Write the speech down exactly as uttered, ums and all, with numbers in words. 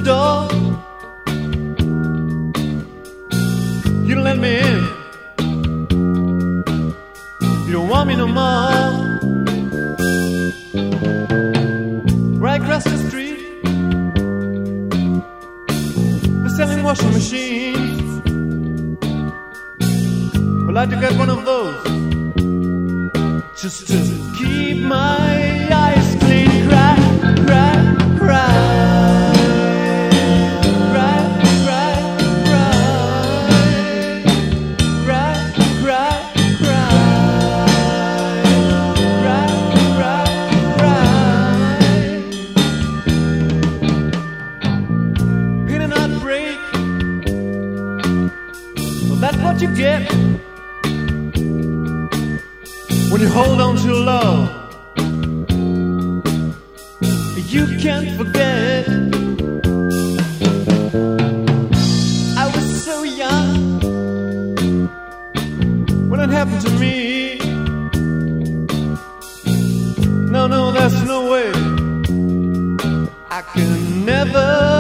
your door. You don't let me in. You don't want me no more. Right across the street, they're selling washing machines. I'd like to get one of those, just to keep my eyes clean. Cry, cry, cry. What you get when you hold on to love, you can't forget. I was so young when it happened to me. No, no, there's no way I can never